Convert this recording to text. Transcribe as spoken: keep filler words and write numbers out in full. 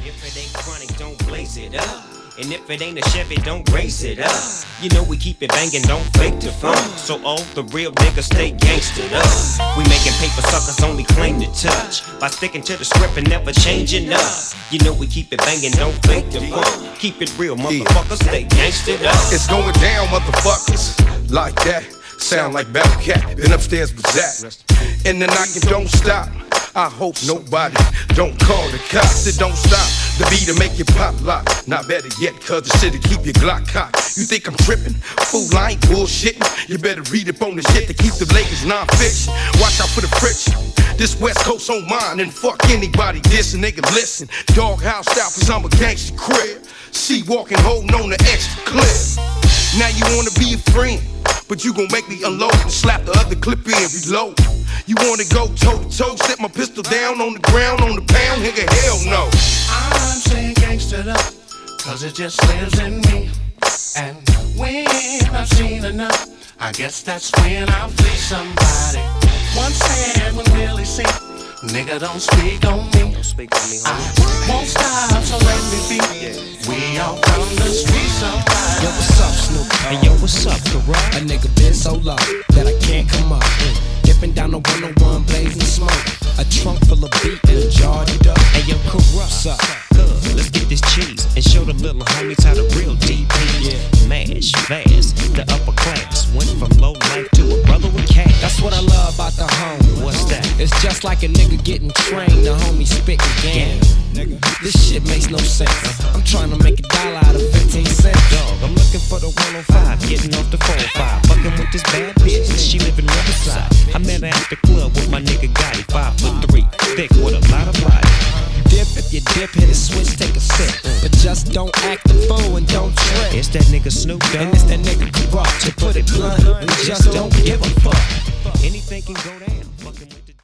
If it ain't chronic, don't blaze it up. And if it ain't a Chevy, don't race it up. You know we keep it banging, don't fake the funk. So all the real niggas stay gangstered up. We making paper suckers only claim to touch. By sticking to the script and never changing up. You know we keep it banging, don't fake the funk. Keep it real, motherfuckers, stay gangstered up. It's going down, motherfuckers, like that. Sound like Battle Cat, been upstairs with Zach. And the knocking don't stop. I hope nobody don't call the cops. It don't stop. The beat to make you pop lock. Not better yet, cause the shit'll keep your Glock cocked. You think I'm tripping? Fool, I ain't bullshitting. You better read up on the shit to keep the Lakers non-fiction. Watch out for the friction. This West Coast on mine, and fuck anybody dissing. Nigga, listen. Doghouse style, cause I'm a gangster crib. See walking, holding on the extra clip. Now you wanna be a friend, but you gon' make me unload and slap the other clip in, reload. You wanna go toe to toe, set my pistol down on the ground, on the pound, nigga, hell no. I'm saying gangsta up, cause it just lives in me. And when I've seen enough, I guess that's when I'll flee somebody. One hand when really see, nigga don't speak on me. Don't speak on me, I won't stop, so let me be. We all from the street, somebody. Yo, what's up, Snoop? Hey, yo, what's up, Corrupt? A nigga been so low that I can't come up. Mm. Dipping down the one oh one, blazing smoke. A trunk full of beat and a jar of dope. Hey, yo, Corrupt, up? Good, let's get this cheese and show the little homies how the real D P. Yeah. Mash, fast, the upper class. Went from low life to a brother with cash. That's what I love about the homie. What's that? It's just like a nigga getting trained, the homie spitting game. Nigga, this shit makes no sense. I'm trying to make a dollar out of fifteen cents. Dog, I'm looking for the one oh five, getting off the four oh five. Fucking with this bad bitch, she live in Riverside. I met her at the club with my nigga Gotti, five foot three, thick with a lot of body. Dip, if you dip, hit a switch, take a sip. But just don't act the fool and don't trip. It's that nigga Snoop Dogg, and it's that nigga Corrupt. To put it blunt, we just don't get